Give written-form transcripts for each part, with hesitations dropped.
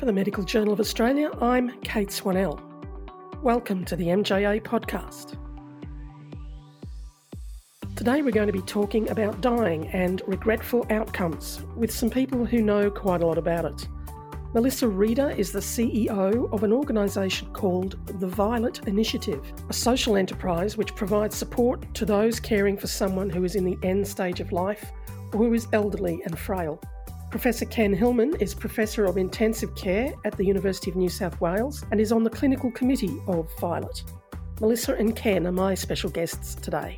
For the Medical Journal of Australia, I'm Kate Swanell. Welcome to the MJA podcast. Today we're going to be talking about dying and regretful outcomes with some people who know quite a lot about it. Melissa Reeder is the CEO of an organisation called the Violet Initiative, a social enterprise which provides support to those caring for someone who is in the end stage of life or who is elderly and frail. Professor Ken Hillman is Professor of Intensive Care at the University of New South Wales and is on the clinical committee of Violet. Melissa and Ken are my special guests today.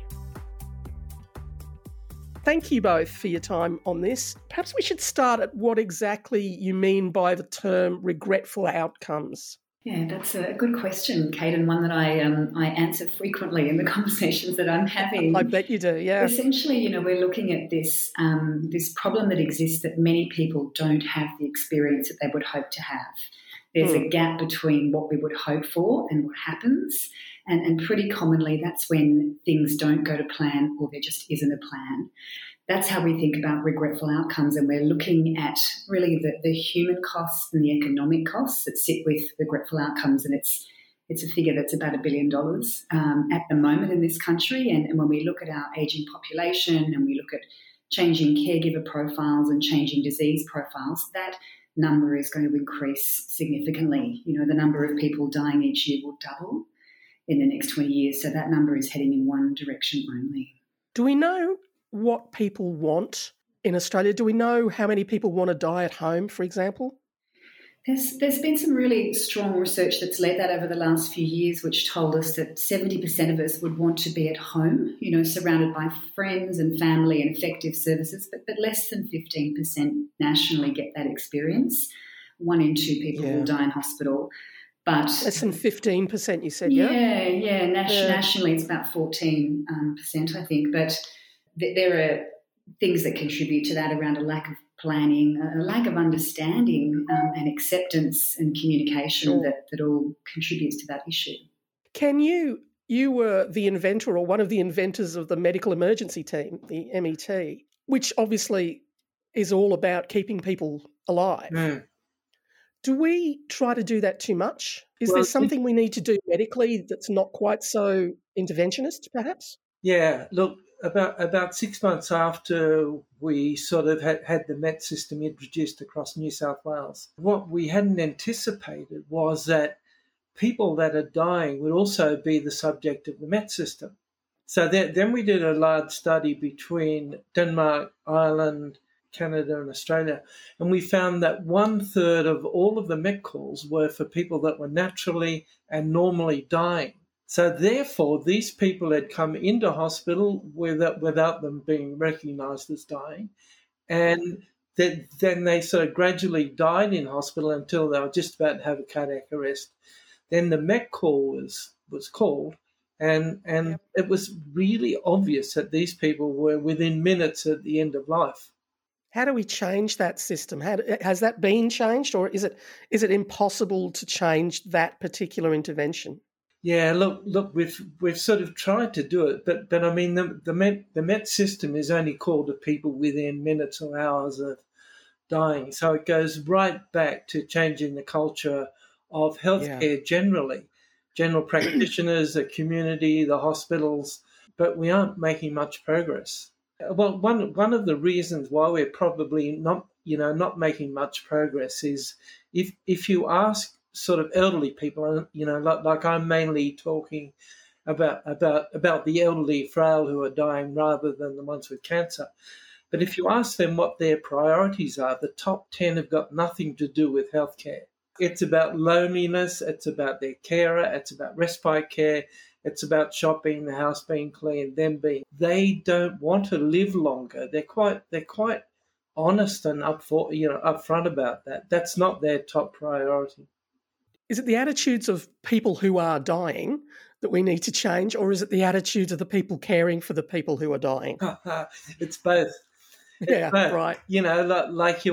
Thank you both for your time on this. Perhaps we should start at what exactly you mean by the term regretful outcomes. Yeah, that's a good question, Kate, and one that I answer frequently in the conversations that I'm having. I bet you do, yeah. Essentially, we're looking at this problem that exists that many people don't have the experience that they would hope to have. There's a gap between what we would hope for and what happens, and pretty commonly that's when things don't go to plan or there just isn't a plan. That's how we think about regretful outcomes, and we're looking at really the human costs and the economic costs that sit with regretful outcomes, and it's a figure that's about $1 billion at the moment in this country. And when we look at our ageing population and we look at changing caregiver profiles and changing disease profiles, that number is going to increase significantly. The number of people dying each year will double in the next 20 years, so that number is heading in one direction only. Do we know what people want in Australia? Do we know how many people want to die at home, for example? There's been some really strong research that's led that over the last few years, which told us that 70% of us would want to be at home, surrounded by friends and family and effective services, but less than 15% nationally get that experience. 1 in 2 people will die in hospital. But less than 15%, you said, yeah? Nationally it's about 14%, I think. But there are things that contribute to that around a lack of planning, a lack of understanding and acceptance and communication that all contributes to that issue. Ken, you were the inventor or one of the inventors of the medical emergency team, the MET, which obviously is all about keeping people alive. Mm. Do we try to do that too much? Is there something we need to do medically that's not quite so interventionist, perhaps? Yeah, look, about 6 months after we sort of had the MET system introduced across New South Wales, what we hadn't anticipated was that people that are dying would also be the subject of the MET system. So then we did a large study between Denmark, Ireland, Canada and Australia, and we found that 1/3 of all of the MET calls were for people that were naturally and normally dying. So therefore, these people had come into hospital without them being recognised as dying, and then they sort of gradually died in hospital until they were just about to have a cardiac arrest. Then the MET call was called, and it was really obvious that these people were within minutes at the end of life. How do we change that system? Has that been changed, or is it impossible to change that particular intervention? Yeah, look, we've sort of tried to do it, but I mean the MET system is only called to people within minutes or hours of dying, so it goes right back to changing the culture of healthcare generally, general practitioners, the community, the hospitals, but we aren't making much progress. Well, one of the reasons why we're probably not making much progress is if you ask sort of elderly people, like I'm mainly talking about the elderly frail who are dying rather than the ones with cancer. But if you ask them what their priorities are, the top 10 have got nothing to do with healthcare. It's about loneliness, it's about their carer, it's about respite care, it's about shopping, the house being clean, they don't want to live longer. They're quite honest and upfront about that. That's not their top priority. Is it the attitudes of people who are dying that we need to change, or is it the attitudes of the people caring for the people who are dying? It's both. Yeah, right. Like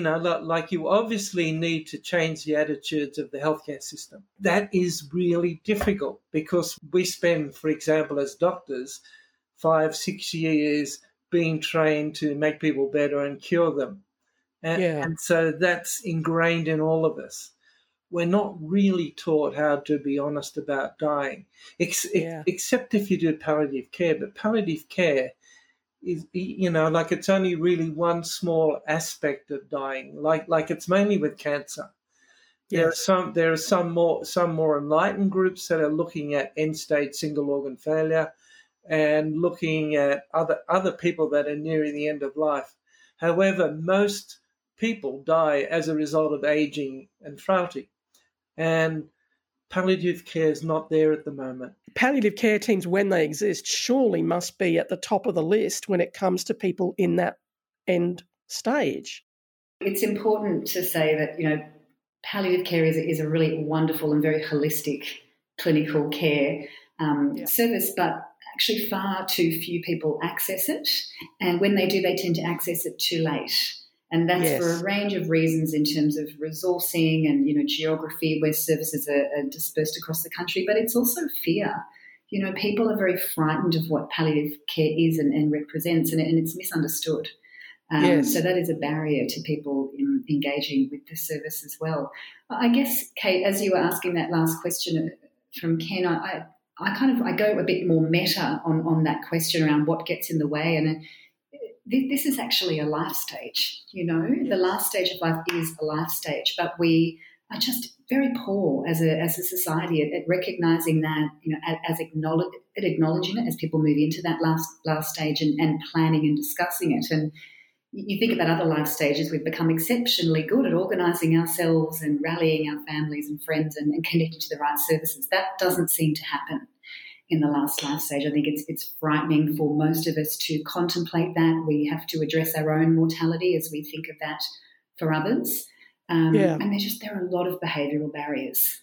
you obviously need to change the attitudes of the healthcare system. That is really difficult because we spend, for example, as doctors, 5-6 years being trained to make people better and cure them. Yeah. And so that's ingrained in all of us. We're not really taught how to be honest about dying, Yeah. except if you do palliative care. But palliative care is, like it's only really one small aspect of dying. Like it's mainly with cancer. Yes. There are some more enlightened groups that are looking at end-stage single organ failure and looking at other people that are nearing the end of life. However, most people die as a result of aging and frailty, and palliative care is not there at the moment. Palliative care teams, when they exist, surely must be at the top of the list when it comes to people in that end stage. It's important to say that, palliative care is a really wonderful and very holistic clinical care service, but actually far too few people access it. And when they do, they tend to access it too late. And that's for a range of reasons in terms of resourcing and, geography where services are dispersed across the country. But it's also fear. People are very frightened of what palliative care is and represents, and it's misunderstood. So that is a barrier to people engaging with the service as well. I guess, Kate, as you were asking that last question from Ken, I go a bit more meta on that question around what gets in the way, and this is actually a life stage. The last stage of life is a life stage, but we are just very poor as a society at recognising that, acknowledging it as people move into that last stage and planning and discussing it. And you think about other life stages, we've become exceptionally good at organising ourselves and rallying our families and friends and connecting to the right services. That doesn't seem to happen in the last life stage. I think it's frightening for most of us to contemplate that. We have to address our own mortality as we think of that for others. And there are a lot of behavioural barriers.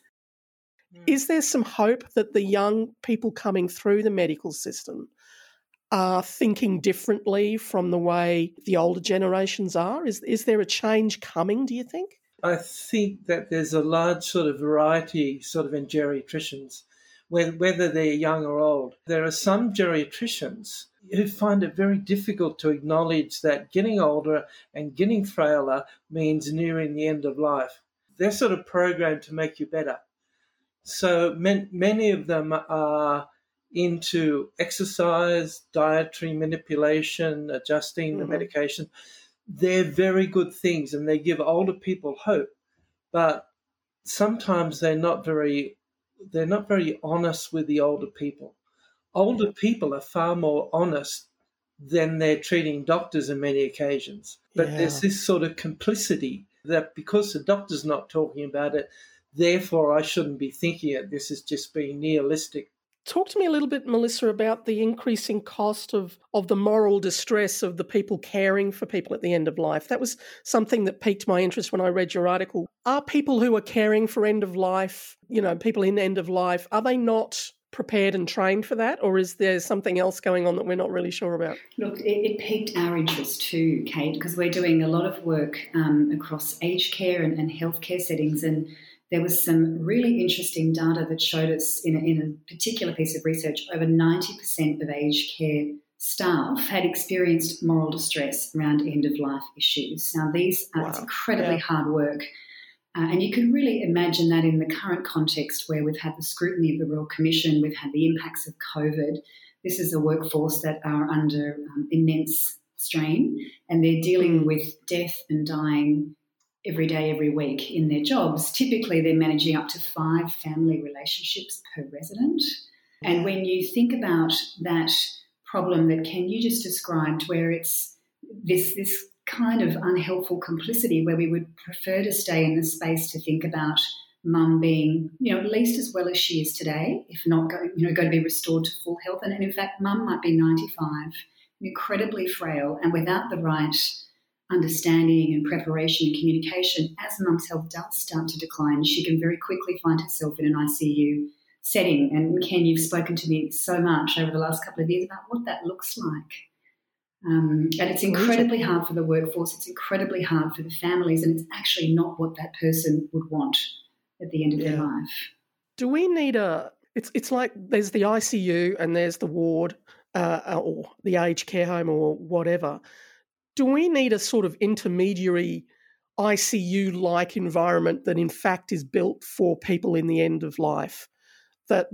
Is there some hope that the young people coming through the medical system are thinking differently from the way the older generations are? Is there a change coming, do you think? I think that there's a large sort of variety in geriatricians, whether they're young or old. There are some geriatricians who find it very difficult to acknowledge that getting older and getting frailer means nearing the end of life. They're sort of programmed to make you better. So many of them are into exercise, dietary manipulation, adjusting the medication. They're very good things and they give older people hope, but sometimes they're not very honest with the older people. Older people are far more honest than they're treating doctors on many occasions. But there's this sort of complicity that because the doctor's not talking about it, therefore I shouldn't be thinking it. This is just being nihilistic. Talk to me a little bit, Melissa, about the increasing cost of the moral distress of the people caring for people at the end of life. That was something that piqued my interest when I read your article. Are people who are caring for end of life, people in end of life, are they not prepared and trained for that, or is there something else going on that we're not really sure about? Look, it piqued our interest too, Kate, because we're doing a lot of work across aged care and healthcare settings, and there was some really interesting data that showed us in a particular piece of research, over 90% of aged care staff had experienced moral distress around end-of-life issues. Now, it's incredibly hard work. And you can really imagine that in the current context where we've had the scrutiny of the Royal Commission, we've had the impacts of COVID. This is a workforce that are under immense strain, and they're dealing with death and dying every day, every week in their jobs. Typically, they're managing up to 5 family relationships per resident. And when you think about that problem that Ken, you just described, where it's this kind of unhelpful complicity where we would prefer to stay in the space to think about mum being, at least as well as she is today, if not going to be restored to full health. And in fact, mum might be 95, incredibly frail, and without the right understanding and preparation and communication, as mum's health does start to decline, she can very quickly find herself in an ICU setting. And Ken, you've spoken to me so much over the last couple of years about what that looks like. And it's incredibly hard for the workforce, it's incredibly hard for the families, and it's actually not what that person would want at the end of their life. Do we need it's like there's the ICU and there's the ward or the aged care home or whatever. Do we need a sort of intermediary ICU-like environment that in fact is built for people in the end of life. Well,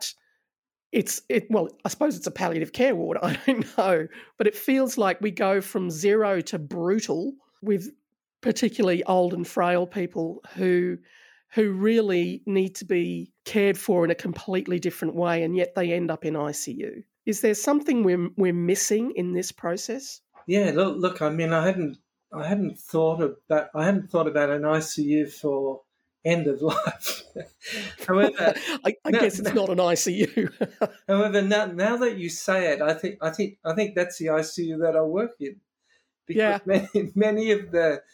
I suppose it's a palliative care ward, I don't know, but it feels like we go from zero to brutal with particularly old and frail people who really need to be cared for in a completely different way, and yet they end up in ICU. Is there something we're missing in this process? Yeah, look. I mean, I hadn't thought about an ICU for end of life. However, I guess it's not an ICU. However, now that you say it, I think that's the ICU that I work in, because many of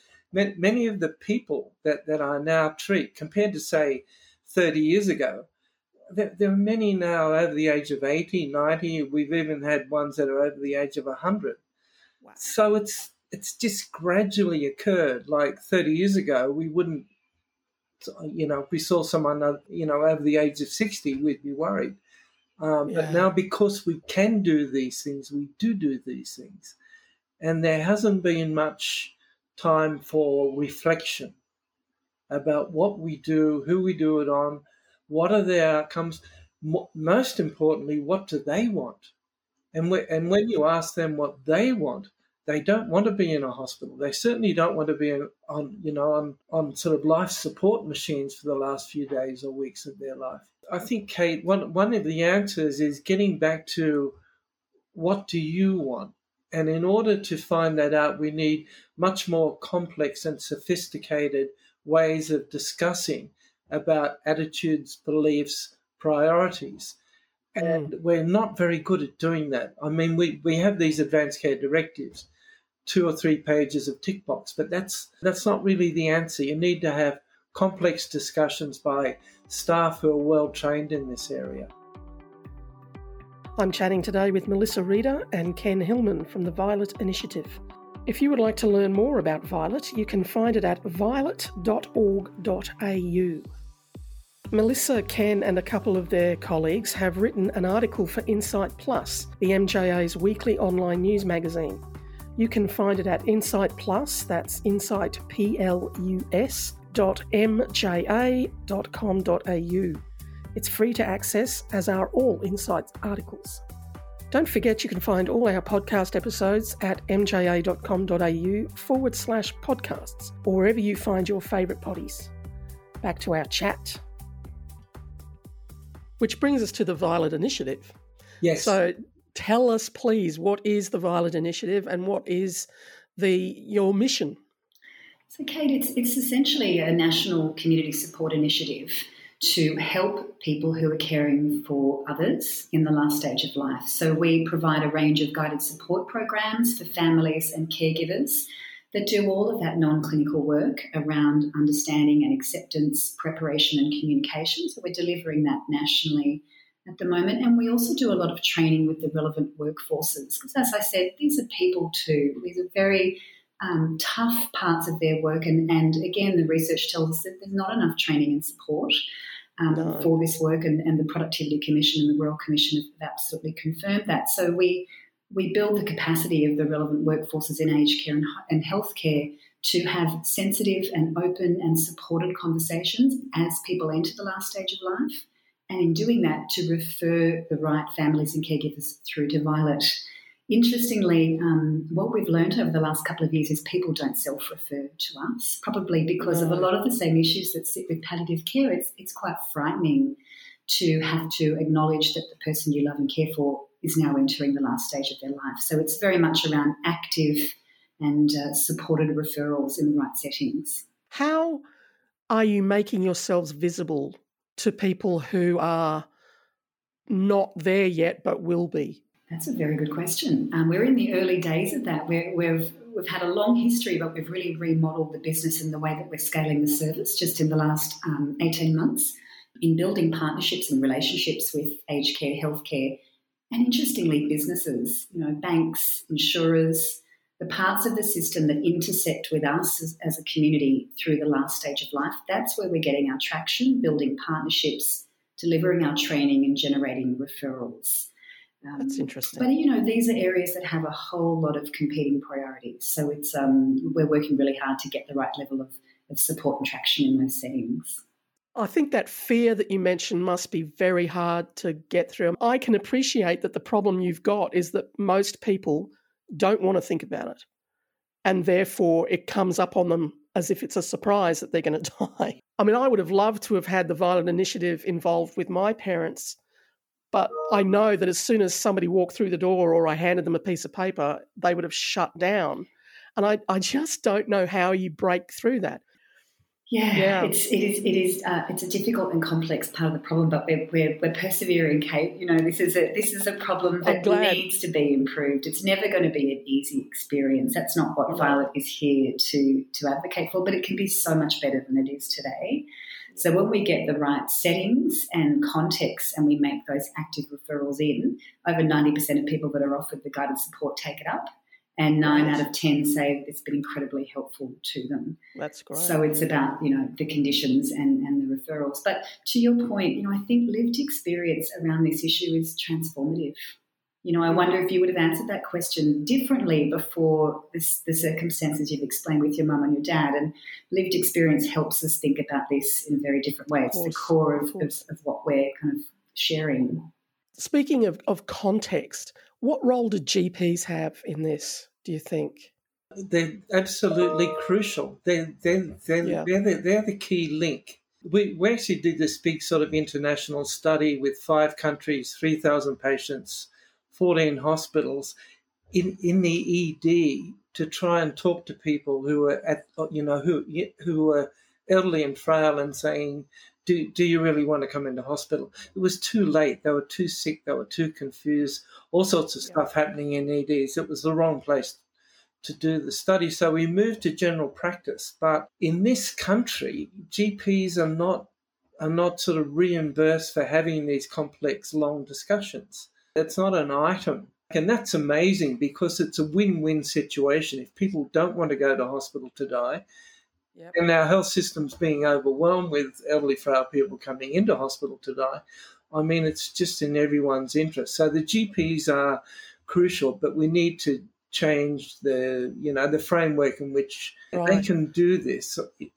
the people that I now treat, compared to say 30 years ago, there are many now over the age of 80, 90. We've even had ones that are over the age of 100. Wow. So it's just gradually occurred. Like 30 years ago, we wouldn't, if we saw someone, over the age of 60, we'd be worried. But now, because we can do these things, we do these things. And there hasn't been much time for reflection about what we do, who we do it on, what are the outcomes. Most importantly, what do they want? And when you ask them what they want, they don't want to be in a hospital. They certainly don't want to be on sort of life support machines for the last few days or weeks of their life. I think, Kate, one of the answers is getting back to what do you want? And in order to find that out, we need much more complex and sophisticated ways of discussing about attitudes, beliefs, priorities. And we're not very good at doing that. I mean, we have these advanced care directives, 2 or 3 pages of tick box, but that's not really the answer. You need to have complex discussions by staff who are well trained in this area. I'm chatting today with Melissa Reeder and Ken Hillman from the Violet Initiative. If you would like to learn more about Violet, you can find it at violet.org.au. Melissa, Ken and a couple of their colleagues have written an article for Insight Plus, the MJA's weekly online news magazine. You can find it at Insight Plus, that's insightplus.mja.com.au. It's free to access, as are all Insight articles. Don't forget you can find all our podcast episodes at mja.com.au/podcasts, or wherever you find your favourite poddies. Back to our chat. Which brings us to the Violet Initiative. Yes. So tell us, please, what is the Violet Initiative and what is your mission? So, Kate, it's essentially a national community support initiative to help people who are caring for others in the last stage of life. So we provide a range of guided support programs for families and caregivers that do all of that non-clinical work around understanding and acceptance, preparation and communication. So we're delivering that nationally at the moment. And we also do a lot of training with the relevant workforces. Because as I said, these are people too. These are very tough parts of their work. And again, the research tells us that there's not enough training and support for this work. And the Productivity Commission and the Royal Commission have absolutely confirmed that. So we build the capacity of the relevant workforces in aged care and healthcare to have sensitive and open and supported conversations as people enter the last stage of life. And in doing that, to refer the right families and caregivers through to Violet. Interestingly, what we've learned over the last couple of years is people don't self-refer to us, probably because of a lot of the same issues that sit with palliative care. It's quite frightening to have to acknowledge that the person you love and care for is now entering the last stage of their life. So it's very much around active and supported referrals in the right settings. How are you making yourselves visible to people who are not there yet but will be? That's a very good question. We're in the early days of that. We've had a long history, but we've really remodeled the business in the way that we're scaling the service just in the last 18 months in building partnerships and relationships with aged care, healthcare, and interestingly, businesses, banks, insurers, the parts of the system that intersect with us as a community through the last stage of life. That's where we're getting our traction, building partnerships, delivering our training and generating referrals. That's interesting. But, these are areas that have a whole lot of competing priorities. So it's we're working really hard to get the right level of support and traction in those settings. I think that fear that you mentioned must be very hard to get through. I can appreciate that the problem you've got is that most people don't want to think about it. And therefore it comes up on them as if it's a surprise that they're going to die. I mean, I would have loved to have had the Violet Initiative involved with my parents, but I know that as soon as somebody walked through the door or I handed them a piece of paper, they would have shut down. And I just don't know how you break through that. Yeah. It's a difficult and complex part of the problem, but we're persevering, Kate. This is a problem that needs to be improved. It's never going to be an easy experience. That's not what Violet is here to advocate for, but it can be so much better than it is today. So when we get the right settings and context and we make those active referrals in, over 90% of people that are offered the guided support take it up. And 9 out of 10 say it's been incredibly helpful to them. That's great. So it's about, the conditions and the referrals. But to your point, I think lived experience around this issue is transformative. I wonder if you would have answered that question differently before the circumstances you've explained with your mum and your dad. And lived experience helps us think about this in a very different way. It's the core of what we're kind of sharing. Speaking of context, what role do GPs have in this, do you think? They're absolutely crucial. They're the key link. We actually did this big sort of international study with 5 countries, 3,000 patients, 14 hospitals in the ED to try and talk to people who are who are elderly and frail and saying, do you really want to come into hospital? It was too late. They were too sick. They were too confused. All sorts of stuff happening in EDs. It was the wrong place to do the study. So we moved to general practice. But in this country, GPs are not sort of reimbursed for having these complex, long discussions. It's not an item. And that's amazing because it's a win-win situation. If people don't want to go to hospital to die, and our health system's being overwhelmed with elderly frail people coming into hospital to die, I mean, it's just in everyone's interest. So the GPs are crucial, but we need to change the framework in which they can do this.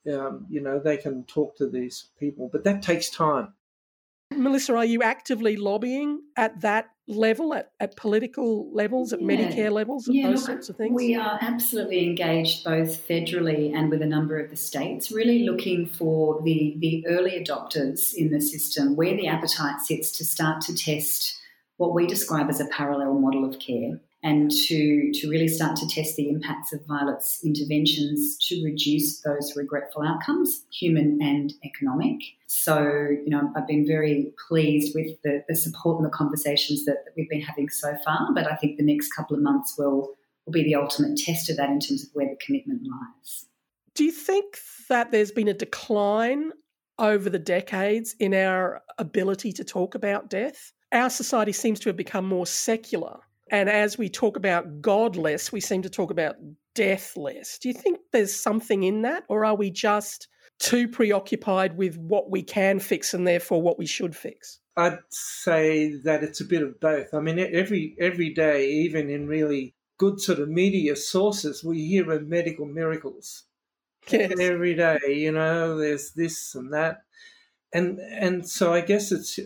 They can talk to these people, but that takes time. Melissa, are you actively lobbying at that level, at political levels, at Medicare levels, those sorts of things? We are absolutely engaged both federally and with a number of the states, really looking for the early adopters in the system where the appetite sits to start to test what we describe as a parallel model of care and to really start to test the impacts of Violet's interventions to reduce those regretful outcomes, human and economic. So, I've been very pleased with the support and the conversations that we've been having so far, but I think the next couple of months will be the ultimate test of that in terms of where the commitment lies. Do you think that there's been a decline over the decades in our ability to talk about death? Our society seems to have become more secular. And as we talk about God less, we seem to talk about death less. Do you think there's something in that, or are we just too preoccupied with what we can fix and therefore what we should fix? I'd say that it's a bit of both. I mean, every day, even in really good sort of media sources, we hear of medical miracles. Yes. Every day, there's this and that. And so I guess it's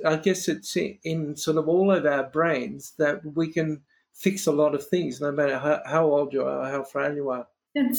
in sort of all of our brains that we can fix a lot of things, no matter how old you are or how frail you are.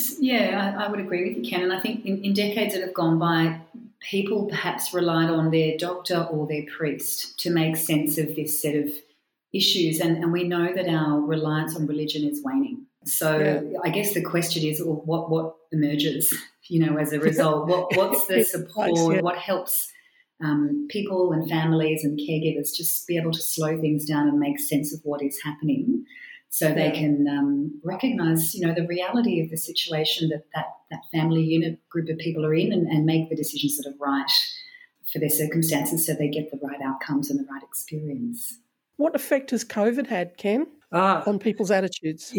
I would agree with you, Ken. And I think in decades that have gone by, people perhaps relied on their doctor or their priest to make sense of this set of issues. And we know that our reliance on religion is waning. So I guess the question is, what emerges, as a result? What's the support? What helps people and families and caregivers just be able to slow things down and make sense of what is happening so they can recognise, the reality of the situation that family unit group of people are in and make the decisions that are right for their circumstances so they get the right outcomes and the right experience. What effect has COVID had, Ken, on people's attitudes?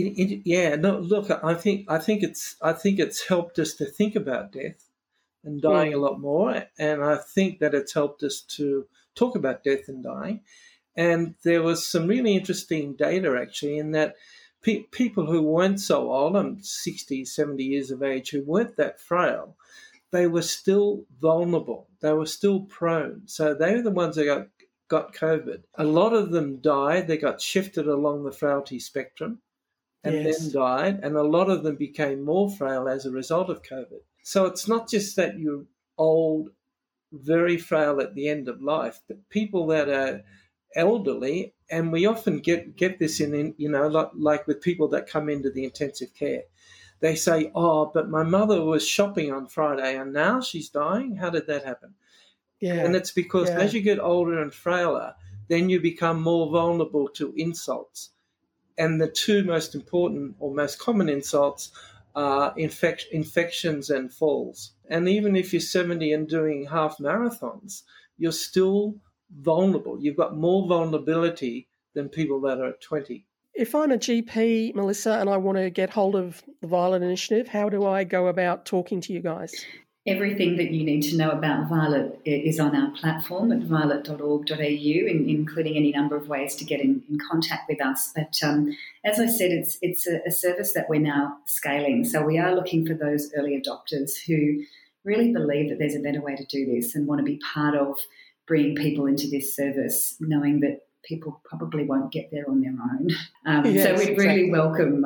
I think it's helped us to think about death and dying a lot more, and I think that it's helped us to talk about death and dying. And there was some really interesting data, actually, in that people who weren't so old, 60, 70 years of age, who weren't that frail, they were still vulnerable. They were still prone. So they were the ones that got COVID. A lot of them died. They got shifted along the frailty spectrum and then died. And a lot of them became more frail as a result of COVID. So it's not just that you're old, very frail at the end of life, but people that are elderly, and we often get this in like with people that come into the intensive care. They say, oh, but my mother was shopping on Friday and now she's dying. How did that happen? Yeah. And it's because as you get older and frailer, then you become more vulnerable to insults. And the two most important or most common insults are infections and falls. And even if you're 70 and doing half marathons, you're still vulnerable. You've got more vulnerability than people that are at 20. If I'm a GP, Melissa, and I want to get hold of the Violet Initiative, how do I go about talking to you guys? Everything that you need to know about Violet is on our platform at violet.org.au, including any number of ways to get in contact with us. But as I said, it's a service that we're now scaling. So we are looking for those early adopters who really believe that there's a better way to do this and want to be part of bringing people into this service, knowing that people probably won't get there on their own. So we'd really welcome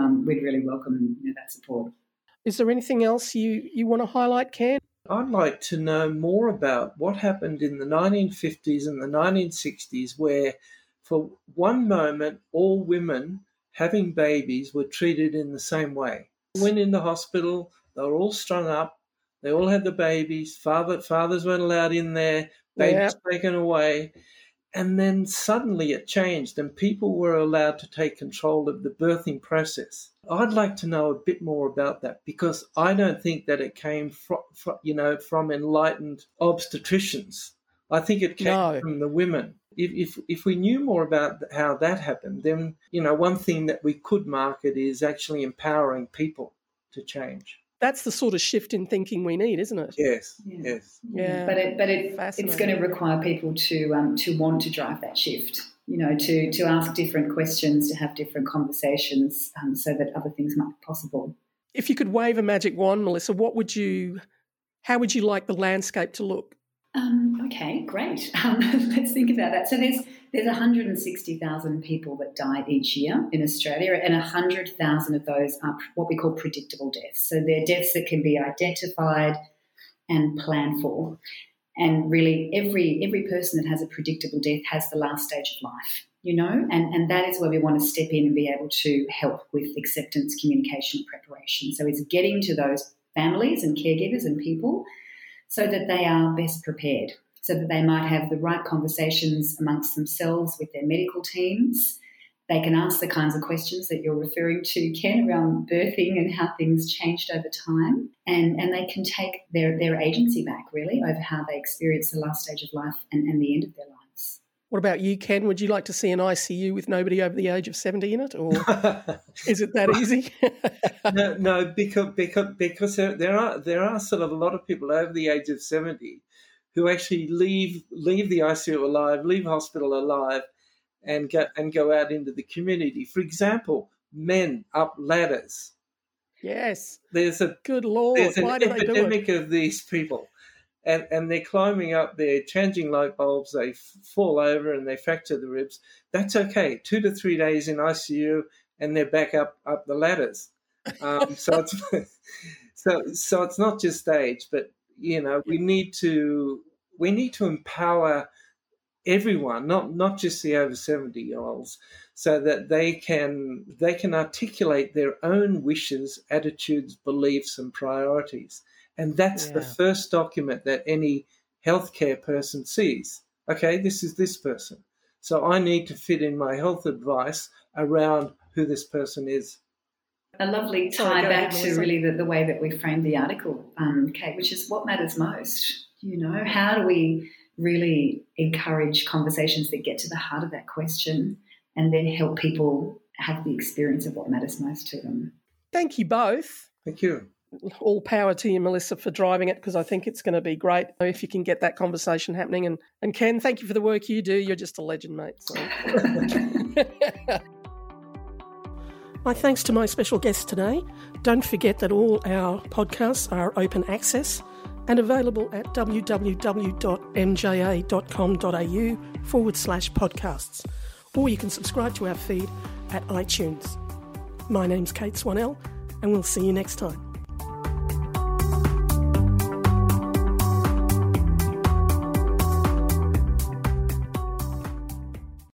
that support. Is there anything else you want to highlight, Ken? I'd like to know more about what happened in the 1950s and the 1960s, where for one moment all women having babies were treated in the same way. Went in the hospital, they were all strung up, they all had the babies, fathers weren't allowed in there, babies taken away. And then suddenly it changed and people were allowed to take control of the birthing process. I'd like to know a bit more about that because I don't think that it came from enlightened obstetricians. I think it came from the women. If we knew more about how that happened, then, one thing that we could market is actually empowering people to change. That's the sort of shift in thinking we need, isn't it? Yes. Yeah. But it's going to require people to want to drive that shift. To ask different questions, to have different conversations, so that other things might be possible. If you could wave a magic wand, Melissa, how would you like the landscape to look? Okay, great. Let's think about that. So there's 160,000 people that die each year in Australia, and 100,000 of those are what we call predictable deaths. So they're deaths that can be identified and planned for. And really every person that has a predictable death has the last stage of life, and that is where we want to step in and be able to help with acceptance, communication, and preparation. So it's getting to those families and caregivers and people so that they are best prepared, so that they might have the right conversations amongst themselves with their medical teams. They can ask the kinds of questions that you're referring to, Ken, around birthing and how things changed over time. And they can take their agency back, really, over how they experience the last stage of life and the end of their lives. What about you, Ken? Would you like to see an ICU with nobody over the age of 70 in it, or is it that easy? No, because there are sort of a lot of people over the age of 70 who actually leave the ICU alive, leave hospital alive, and go out into the community. For example, men up ladders. Yes. Good Lord. There's an epidemic of these people. And they're climbing up, they're changing light bulbs, they fall over and they fracture the ribs. That's okay. 2 to 3 days in ICU and they're back up the ladders. So it's not just age, but we need to empower everyone, not just the over 70-year-olds, so that they can articulate their own wishes, attitudes, beliefs, and priorities. And that's the first document that any healthcare person sees. Okay, this is this person. So I need to fit in my health advice around who this person is. A lovely tie back to really the way that we framed the article, Kate, which is what matters most. How do we really encourage conversations that get to the heart of that question and then help people have the experience of what matters most to them? Thank you both. Thank you. all power to you, Melissa, for driving it, because I think it's going to be great if you can get that conversation happening. And Ken, thank you for the work you do. You're just a legend, mate. So. My thanks to my special guest today. Don't forget that all our podcasts are open access and available at www.mja.com.au/podcasts, or you can subscribe to our feed at iTunes. My name's Kate Swanell, and we'll see you next time.